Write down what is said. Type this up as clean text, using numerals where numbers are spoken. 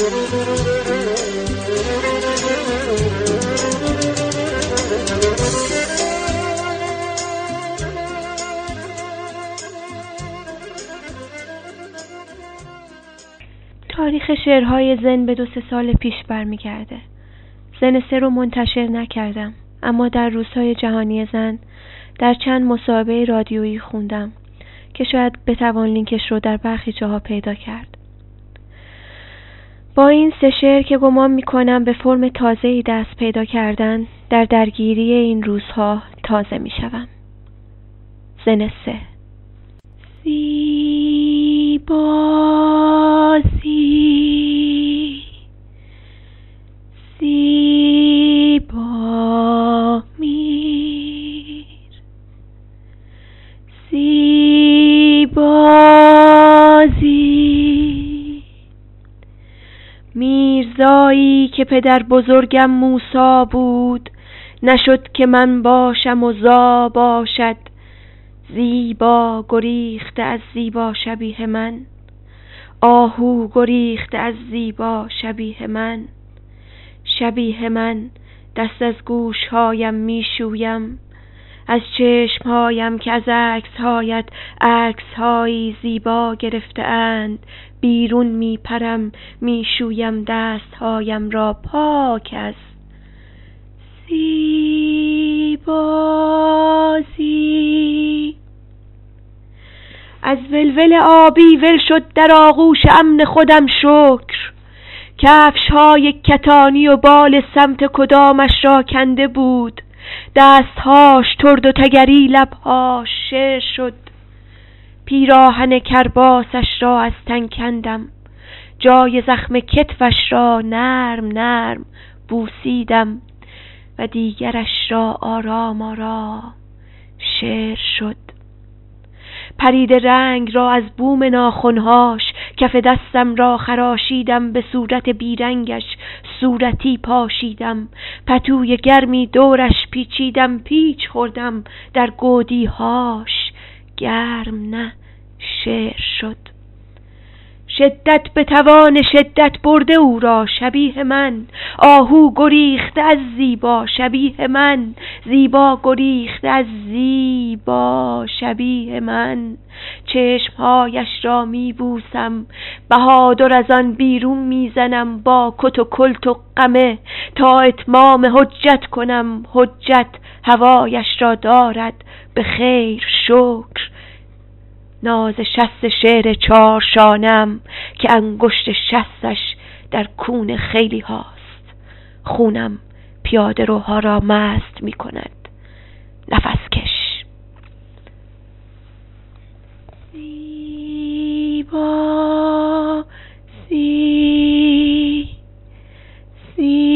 تاریخ شعرهای زن به 2-3 سال پیش برمیگرده. زن 3 رو منتشر نکردم، اما در روزهای جهانی زن در چند مصاحبه رادیویی خوندم که شاید بتوان لینکش رو در برخی جاها پیدا کرد. با این 3 شعر که گمان میکنم به فرم تازه‌ای دست پیدا کردن، در درگیری این روزها تازه میشوم. زن 3. زیبا میر، زیبازی، میرزایی که پدر بزرگم موسی بود، نشد که من باشم و زا باشد. زیبا گریخته از زیبا شبیه من، آهو گریخته از زیبا شبیه من. شبیه من دست از گوشهایم میشویم، از چشمهایم که از عکسهایت عکسهایی زیبا گرفته اند. بیرون میپرم میشویم دستهایم را پاک از زیبازی. از ولول آبی ول شد در آغوش امن خودم شکر. کفش‌های کتانی و بال سمت کدامش را کنده بود. دستهاش ترد و تگری، لبهاش شعر شد. پیراهن کرباسش را از تن کندم، جای زخم کتفش را نرم نرم بوسیدم و دیگرش را آرام آرام شعر شد. پرید رنگ را از بوم ناخنهاش، کف دستم را خراشیدم، به صورت بیرنگش صورتی پاشیدم. پتوی گرمی دورش پیچیدم، پیچ خوردم در گودیهاش. گرم نه، شعر شد. شدت به توان شدت برده او را شبیه من. آهو گریخته از زیبا شبیه من. زیبا گریخته از زیبا شبیه من. چشمهایش را میبوسم، بهادر از آن بیرون میزنم با کت و کلت و قمه، تا اتمام حجت کنم. حجت هوایش را دارد به خیر شکر. ناز شست شعر 4 شانم که انگشت شستش در کون خیلی هاست. خونم پیاده روها را مست می کند. نفس کش. زیبا زی